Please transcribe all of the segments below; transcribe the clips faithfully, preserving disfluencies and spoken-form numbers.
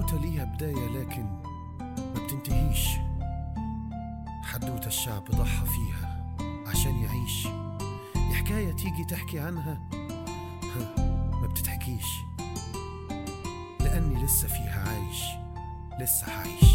حدوتة ليها بداية لكن ما بتنتهيش. حدوتة الشعب ضحى فيها عشان يعيش. دي حكاية تيجي تحكي عنها ها ما بتتحكيش، لأني لسه فيها عايش، لسه عايش.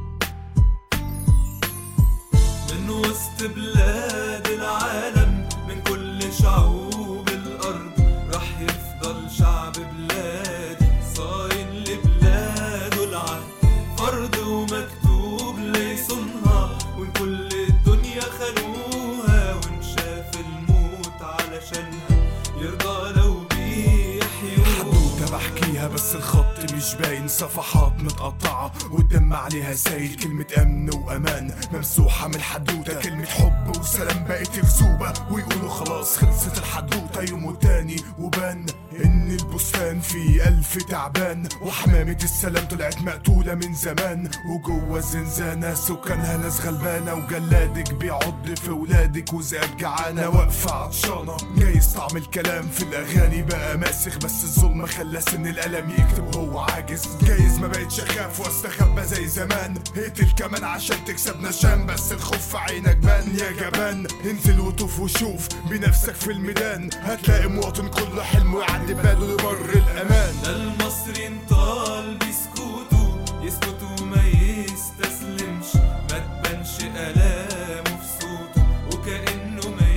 من وسط بلاد العالم، من كل شعوب الأرض، رح يفضل شعب بلادي صاين لبلاده العهد، فرض ومكتوب ليصنها، وإن كل الدنيا خانوها، وإن شاف الموت علشانها يرضى لو بيحيوها. حدوتة بحكيها بس الخط مش باين، صفحات متقطعة والدم عليها سايل. كلمة أمن وأمان ممسوحة من الحدوتة، كلمة حب وسلام بقت غزوبة، ويقولوا خلاص خلصت الحدوتة. يوم تاني وبان إن البستان فيه ألف تعبان، وحمامة السلام طلعت مقتولة من زمان، وجوه الزنزانة سكانها ناس غلبانة، وجلادك بيعض في ولادك وزاد جعانة واقفة عطشانة. جايز طعم الكلام في الأغاني بقى ماسخ، بس الظلم خلى سن الألم يكتب وهو عاجز. جايز ما بقتش أخاف واستخبى زي زمان، اقتل كمان عشان تكسب نشان، بس الخوف في عينك بان يا جبان. انزل وطوف وشوف بنفسك في الميدان، هتلاقي مواطن كل حلمه يعدي باله لبر الأمان. المصري انطال بسكوته، يسكت وما يستسلمش، ما تبانش آلامه في صوته، وكأنه ما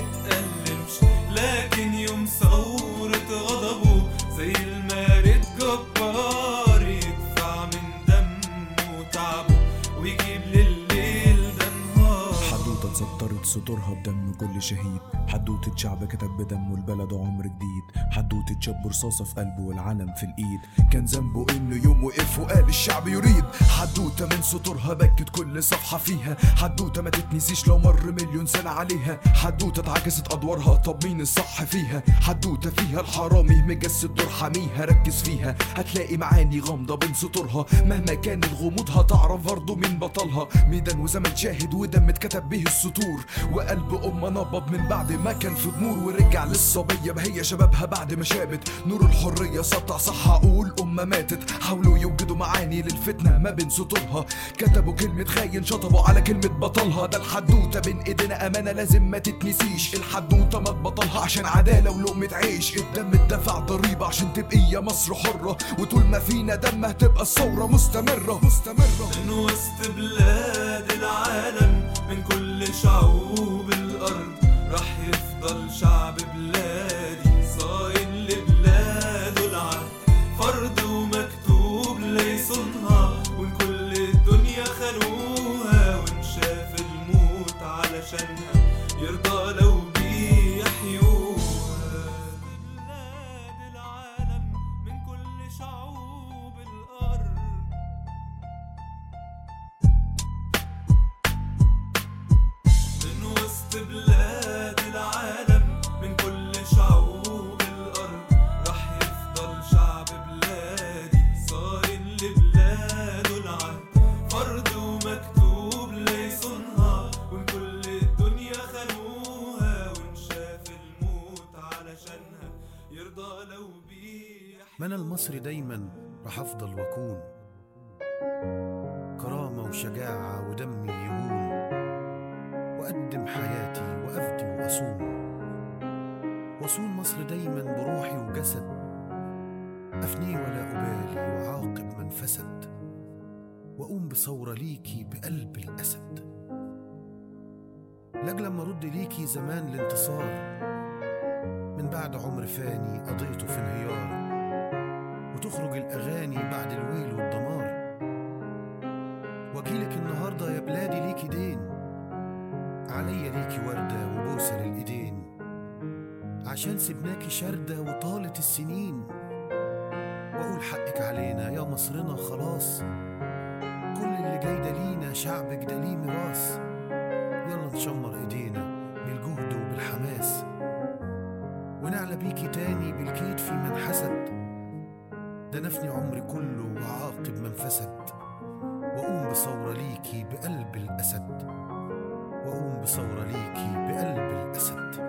يتألمش، لكن يوم ثورة غضبه زي المارد جبار، يدفع من دمه وتعبه ويجيب لليل ده نهار. حدوتة اتسطرت سطورها بدم كل شهيد، حدوتة شعب كتب بدمه البلد عمر جديد، حدوتة شاب رصاصة في قلبه والعلم في الايد، كان ذنبه انه يوم وقف وقال الشعب يريد. حدوتة من سطورها بكت كل صفحة فيها، حدوتة ما تتنسيش لو مر مليون سنة عليها، حدوتة اتعكست ادوارها طب مين الصح فيها، حدوتة فيها الحرامي مجسد دور حميها، ركز فيها هتلاقي معاني غامضة بين سطورها، مهما كان الغموض هتعرف برضه مين بطلها. ميدان وزمن شاهد ودم اتكتب به السطور، وقلب أم نبض من بعد ما كان في ضمور، ورجع للصبية بهي شبابها بعد ما شابت، نور الحرية سطع صح عقول أمة ماتت، حاولوا يوجدوا معاني للفتنة ما بين سطورها، كتبوا كلمة خاين شطبوا على كلمة بطلها. ده الحدوتة بين ايدينا أمانة لازم ما تتنسيش، الحدوتة ما تبطلها عشان عدالة ولقمة عيش، الدم اتدفع ضريبة عشان تبقي يا مصر حرة، وطول ما فينا دم هتبقى الثورة مستمرة مستمرة. من وسط بلاد العالم، من كل شعوب الأرض، رح يفضل شعب بلادي صاين لبلاده العهد، فرض ومكتوب ليصنها، وإن كل الدنيا خانوها، وإن شاف الموت علشانها يرضى لو بيحيوها. بلاد العالم، من كل شعوب الأرض، من وسط بلاد العالم، من كل شعوب الأرض، رح يفضل شعب بلادي صاين لبلاده العهد، فرض ومكتوب ليصنها، وإن كل الدنيا خانوها، وإن شاف الموت علشانها يرضى لو بيحيوها. ما أنا المصري دايما رح أفضل وأكون، كرامة وشجاعة ودمي يهون، وأقدم حياتي وأفدي وأصوم، وأصون مصر دايما بروحي وجسد، أفني ولا أبالي وعاقب من فسد، وأقوم بثورة ليكي بقلب الأسد، لأجل لما أرد ليكي زمان الانتصار، من بعد عمر فاني قضيته في انهيار، وتخرج الأغاني بعد الويل والدمار، واجيلك النهاردة يا بلادي ليكي دين، عليا ليكي وردة وبوسة للإيدين، عشان سبناكي شردة وطالت السنين، وأقول حقك علينا يا مصرنا خلاص، كل اللي جاي ده لينا شعبك ده ليه ميراث، يلا نشمر ايدينا بالجهد وبالحماس، ونعلى بيكي تاني بالكيد في من حسد، ده نفني عمري كله وعاقب من فسد، وأقوم بثورة ليكي بقلب الأسد، وأقوم بثورة ليكي بقلب الأسد.